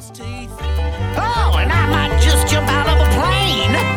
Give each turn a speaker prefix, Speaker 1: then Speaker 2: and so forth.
Speaker 1: Oh, and I might just jump out of a plane.